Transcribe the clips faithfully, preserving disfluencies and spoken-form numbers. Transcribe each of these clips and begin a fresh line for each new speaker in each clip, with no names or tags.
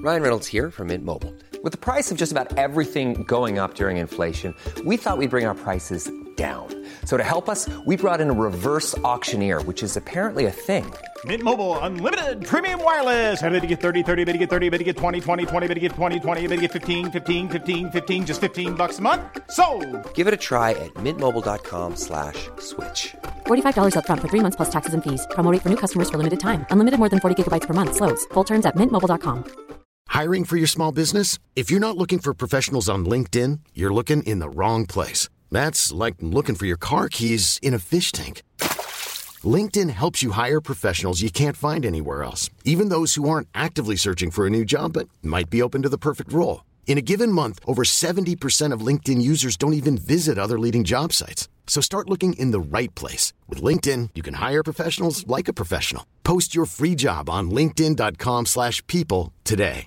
Ryan Reynolds here from Mint Mobile. With the price of just about everything going up during inflation, we thought we'd bring our prices down. So to help us, we brought in a reverse auctioneer, which is apparently a thing.
Mint Mobile Unlimited Premium Wireless. How to get thirty, thirty, how to get thirty, how to get twenty, twenty, twenty, how to get twenty, twenty, how to get fifteen, fifteen, fifteen, fifteen, just fifteen bucks a month? Sold!
Give it a try at mintmobile.com slash switch.
forty-five dollars up front for three months plus taxes and fees. Promo rate for new customers for limited time. Unlimited more than forty gigabytes per month. Slows full terms at mint mobile dot com.
Hiring for your small business? If you're not looking for professionals on LinkedIn, you're looking in the wrong place. That's like looking for your car keys in a fish tank. LinkedIn helps you hire professionals you can't find anywhere else, even those who aren't actively searching for a new job but might be open to the perfect role. In a given month, over seventy percent of LinkedIn users don't even visit other leading job sites. So start looking in the right place. With LinkedIn, you can hire professionals like a professional. Post your free job on linkedin.com slash people today.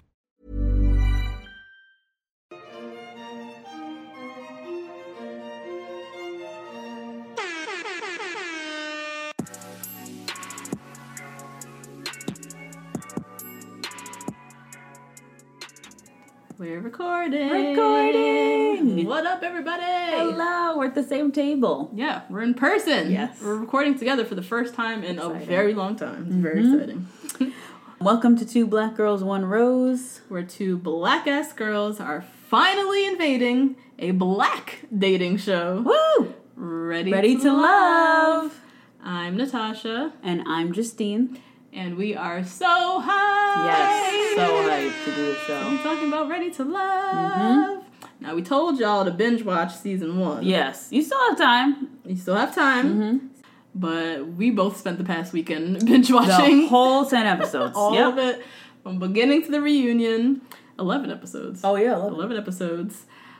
We're recording.
Recording.
What up, everybody?
Hello. We're at the same table.
Yeah, we're in person.
Yes.
We're recording together for the first time in
exciting.
a very long time. It's
Mm-hmm.
very exciting.
Welcome to Two Black Girls, One Rose.
Where two black-ass girls are finally invading a black dating show.
Woo!
Ready,
Ready
to,
to
love.
love.
I'm Natasha.
And I'm Justine.
And we are so high.
Yes, so hyped to do the show.
We're talking about Ready to Love.
Mm-hmm.
Now, we told y'all to binge watch season one.
Yes, you still have time.
You still have time.
Mm-hmm.
But we both spent the past weekend binge watching.
The whole ten episodes.
All
yep.
of it. From beginning to the reunion. eleven episodes.
Oh, yeah. eleven.
eleven episodes.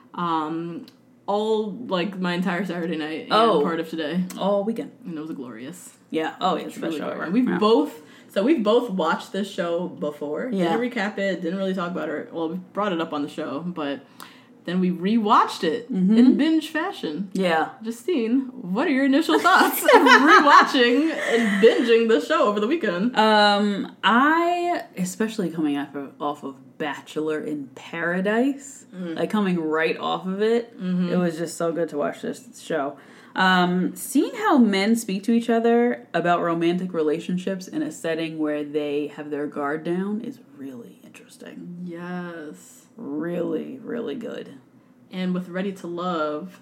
Um, all, like, my entire Saturday night and
Oh.
part of today.
All weekend.
And it was glorious.
Yeah. Oh, yeah. It's the best
really
show
good.
ever.
We've
yeah.
both... So we've both watched this show before.
Yeah.
Didn't recap it. Didn't really talk about it. Well, we brought it up on the show, but then we rewatched it
Mm-hmm.
in binge fashion.
Yeah.
Justine, what are your initial thoughts of rewatching and binging the show over the weekend?
Um, I, especially coming off of, off of Bachelor in Paradise,
Mm.
like coming right off of it,
Mm-hmm.
it was just so good to watch this show. Um, seeing how men speak to each other about romantic relationships in a setting where they have their guard down is really interesting.
Yes.
Really, really good.
And with Ready to Love,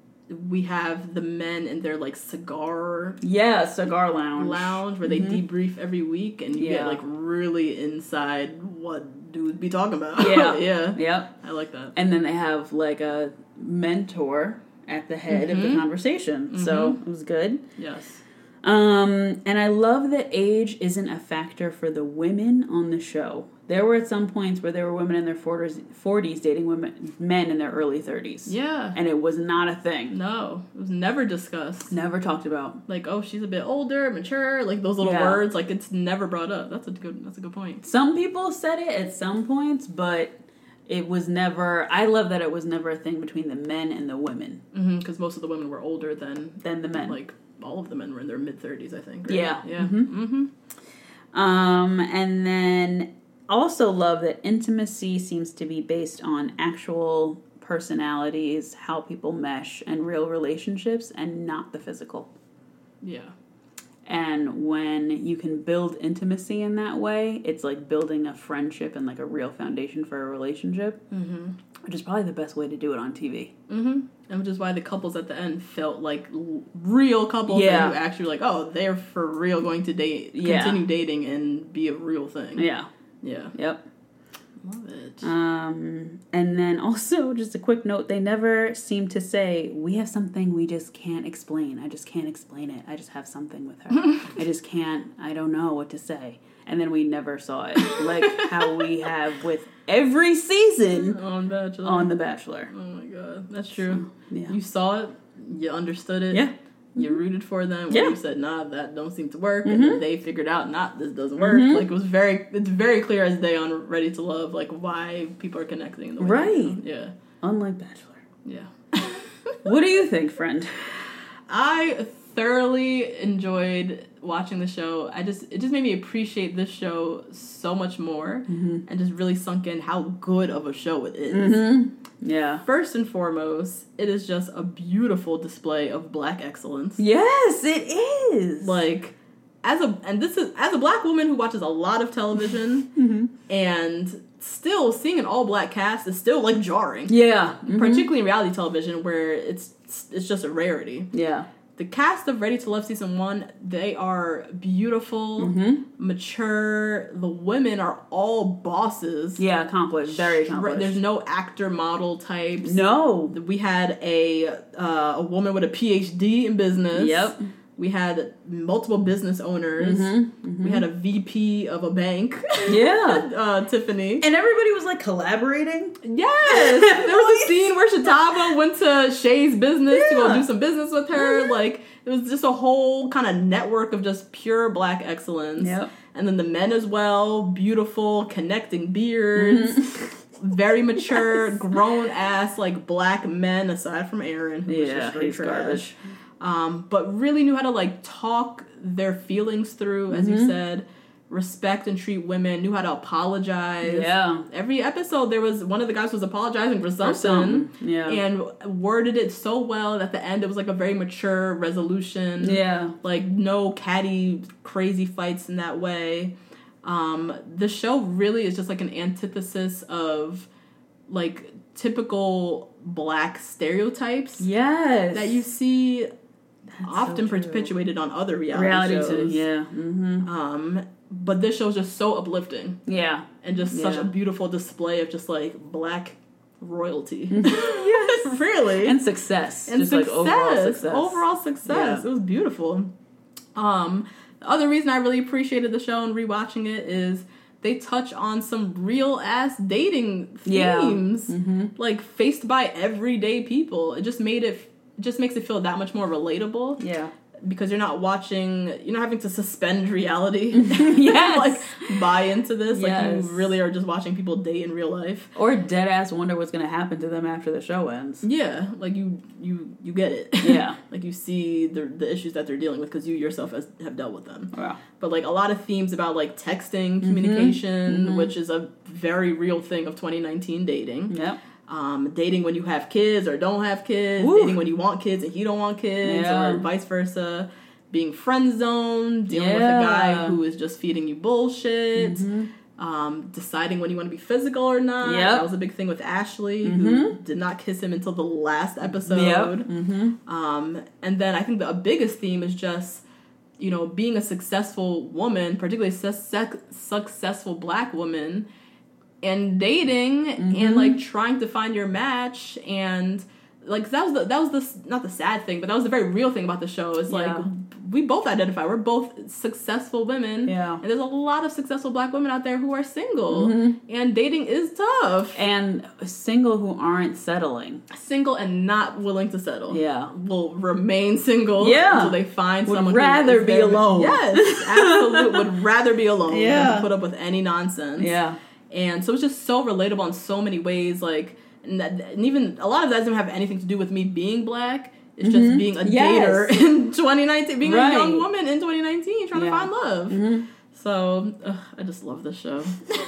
we have the men in their, like, cigar
Yeah, cigar lounge.
lounge where they debrief every week, and you get,
Yeah.
like, really inside what dudes be talking about.
Yeah.
yeah.
Yep.
I like that.
And then they have like a mentor at the head
Mm-hmm.
of the conversation. So it was good.
Yes.
Um, and I love that age isn't a factor for the women on the show. There were at some points where there were women in their forties dating women, men in their early thirties.
Yeah.
And it was not a thing.
No, it was never discussed.
Never talked about.
Like, oh, she's a bit older, mature, like those little
Yeah.
words, like it's never brought up. That's a good that's a good point.
Some people said it at some points, but it was never, I love that it was never a thing between the men and the women.
Because most of the women were older than
Than the men.
Like, all of the men were in their mid-thirties, I think. Right?
Yeah.
Yeah. Mm-hmm.
Um, and then also love that intimacy seems to be based on actual personalities, how people mesh, and real relationships, and not the physical.
Yeah.
And when you can build intimacy in that way, it's like building a friendship and like a real foundation for a relationship, mm-hmm. which is probably the best way to do it on T V.
Mm-hmm. And which is why the couples at the end felt like l- real couples
Yeah.
that you actually like, oh, they're for real going to date,
Yeah.
continue dating and be a real thing.
Yeah.
Yeah.
Yep.
Love it.
Um, and then also, just a quick note, they never seem to say, we have something we just can't explain. I just can't explain it. I just have something with her. I just can't, I don't know what to say. And then we never saw it. Like how we have with every season
On Bachelor.
on The Bachelor.
Oh my god. That's true.
Yeah.
You saw it, you understood it.
Yeah.
You rooted for them.
Yeah.
When you said, nah, that don't seem to work. And then they figured out, nah, this doesn't work. Like, it was very, it's very clear as day on Ready to Love, like, why people are connecting in the way they
Right.
do. Yeah.
Unlike Bachelor.
Yeah.
What do you think, friend?
I thoroughly enjoyed watching the show. I just it just made me appreciate this show so much more, mm-hmm. and just really sunk in how good of a show it is.
Mm-hmm. Yeah.
First and foremost, it is just a beautiful display of Black excellence.
Yes, it is.
Like, as a and this is as a Black woman who watches a lot of television, mm-hmm. and still seeing an all Black cast is still like jarring.
Yeah, mm-hmm.
particularly in reality television where it's it's just a rarity.
Yeah.
The cast of Ready to Love season one, they are beautiful, mm-hmm. mature. The women are all bosses.
Yeah, accomplished. Very accomplished.
There's no actor model types.
No.
We had a uh, a woman with a P H D in business.
Yep.
We had multiple business owners. Mm-hmm, mm-hmm. We had a V P of a bank.
Yeah.
uh, Tiffany.
And everybody was like collaborating.
Yes. There was a scene where Shatava went to Shay's business yeah. to go do some business with her. Mm-hmm. Like, it was just a whole kind of network of just pure Black excellence.
Yep.
And then the men as well. Beautiful, connecting beards. Mm-hmm. Very mature, yes. grown ass, like, Black men, aside from Aaron, who
yeah,
was just straight
he's
trash.
garbage.
Um, but really knew how to, like, talk their feelings through, as mm-hmm. you said, respect and treat women, knew how to apologize.
Yeah.
Every episode, there was, one of the guys was apologizing for something.
For something. Yeah.
And worded it so well that at the end, it was, like, a very mature resolution.
Yeah. Like,
no catty, crazy fights in that way. Um, the show really is just, like, an antithesis of, like, typical Black stereotypes.
Yes.
That you see...
That's
often
so
perpetuated on other reality,
reality
shows.
Too, yeah. Mm-hmm.
Um, but this show is just so uplifting.
Yeah.
And just
yeah.
such a beautiful display of just like Black royalty. Yes. Really.
And success.
And
just
success.
Like overall success.
Overall success. Yeah. It was beautiful. Um, the other reason I really appreciated the show and rewatching it is they touch on some real ass dating themes,
yeah. mm-hmm.
like faced by everyday people. It just made it just makes it feel that much more relatable.
Yeah.
Because you're not watching, you're not having to suspend reality.
Yes.
Like, buy into this.
Yes.
Like, you really are just watching people date in real life.
Or dead ass wonder what's going to happen to them after the show ends.
Yeah. Like, you you, you get it.
Yeah.
Like, you see the the issues that they're dealing with because you yourself has, have dealt with them.
Wow.
But, like, a lot of themes about, like, texting, communication, mm-hmm. which is a very real thing of twenty nineteen dating.
Yep.
Um, dating when you have kids or don't have kids,
Ooh.
dating when you want kids and he don't want kids,
yeah.
or vice versa, being friend zoned, dealing
yeah.
with a guy who is just feeding you bullshit,
mm-hmm.
um, deciding when you want to be physical or not.
Yep.
That was a big thing with Ashley,
mm-hmm.
who did not kiss him until the last episode.
Yep. Mm-hmm.
Um, and then I think the biggest theme is just, you know, being a successful woman, particularly su- su- successful Black woman, and dating mm-hmm. and like trying to find your match. And like that was the that was the not the sad thing, but that was the very real thing about the show. Is like
yeah.
we both identify we're both successful women,
yeah,
and there's a lot of successful Black women out there who are single,
mm-hmm.
and dating is tough,
and single who aren't settling,
single and not willing to settle.
Yeah,
will remain single.
Yeah,
until they find
would
someone.
Would rather
who
be alone.
Yes, absolutely. Would rather be alone.
Yeah,
than to put up with any nonsense.
Yeah.
And so it's just so relatable in so many ways, like, and, that, and even a lot of that doesn't have anything to do with me being Black. It's mm-hmm. just being a
yes.
dater in twenty nineteen, being
right.
a young woman in twenty nineteen, trying yeah. to find love.
Mm-hmm.
So ugh, I just love this show.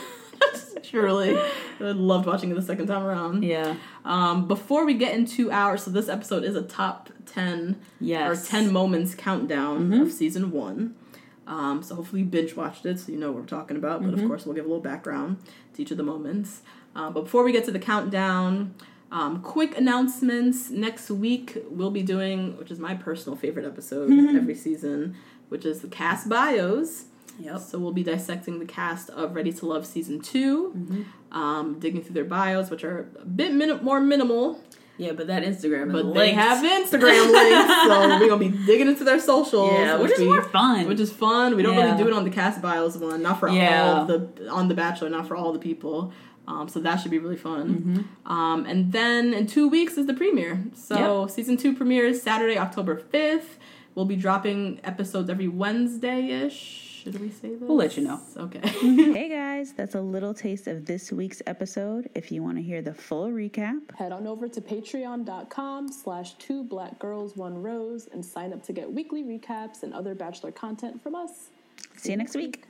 Truly, I loved watching it the second time around.
Yeah.
Um, before we get into our, so this episode is a top ten
yes.
or ten moments countdown
mm-hmm.
of season one. Um, so hopefully you binge watched it so you know what we're talking about. But mm-hmm. of course we'll give a little background to each of the moments. Um, but before we get to the countdown, um, quick announcements. Next week we'll be doing, which is my personal favorite episode mm-hmm. every season, which is the cast bios.
Yep.
So we'll be dissecting the cast of Ready to Love season two,
mm-hmm.
um, digging through their bios, which are a bit min- more minimal.
Yeah, but that Instagram is
But
linked.
they have Instagram links, so we're going to be digging into their socials.
Yeah, which, which is we, more fun.
Which is fun. We don't
yeah.
really do it on the cast bios one. Not for
yeah.
all of the, on The Bachelor, not for all the people. Um, so that should be really fun.
Mm-hmm.
Um, and then in two weeks is the premiere. So
yep.
season two premieres Saturday, October fifth. We'll be dropping episodes every Wednesday-ish. Should we say this?
We'll let you know.
Okay.
Hey guys, that's a little taste of this week's episode. If you want to hear the full recap,
head on over to patreon.com slash two black girls, one rose and sign up to get weekly recaps and other Bachelor content from us.
See you next week.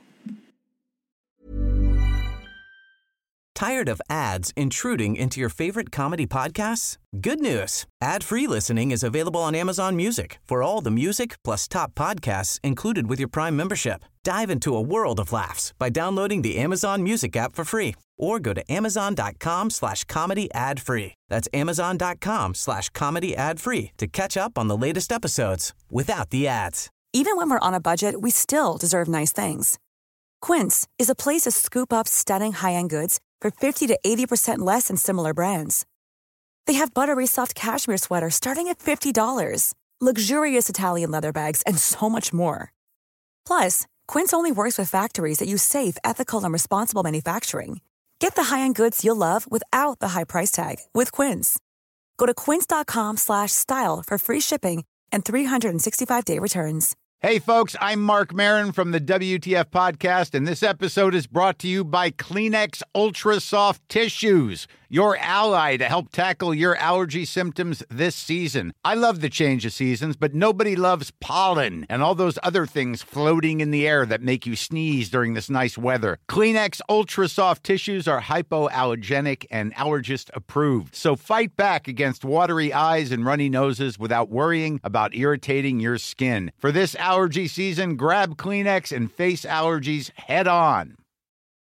Tired of ads intruding into your favorite comedy podcasts? Good news. Ad-free listening is available on Amazon Music for all the music plus top podcasts included with your Prime membership. Dive into a world of laughs by downloading the Amazon Music app for free or go to amazon.com slash comedy ad free. That's amazon.com slash comedy ad free to catch up on the latest episodes without the ads.
Even when we're on a budget, we still deserve nice things. Quince is a place to scoop up stunning high-end goods for fifty to eighty percent less than similar brands. They have buttery soft cashmere sweaters starting at fifty dollars, luxurious Italian leather bags, and so much more. Plus, Quince only works with factories that use safe, ethical, and responsible manufacturing. Get the high-end goods you'll love without the high price tag with Quince. Go to quince.com slash style for free shipping and three sixty-five day returns.
Hey, folks, I'm Mark Maron from the W T F Podcast, and this episode is brought to you by Kleenex Ultra Soft Tissues, your ally to help tackle your allergy symptoms this season. I love the change of seasons, but nobody loves pollen and all those other things floating in the air that make you sneeze during this nice weather. Kleenex Ultra Soft Tissues are hypoallergenic and allergist approved, so fight back against watery eyes and runny noses without worrying about irritating your skin. For this allergy season, grab Kleenex and face allergies head on.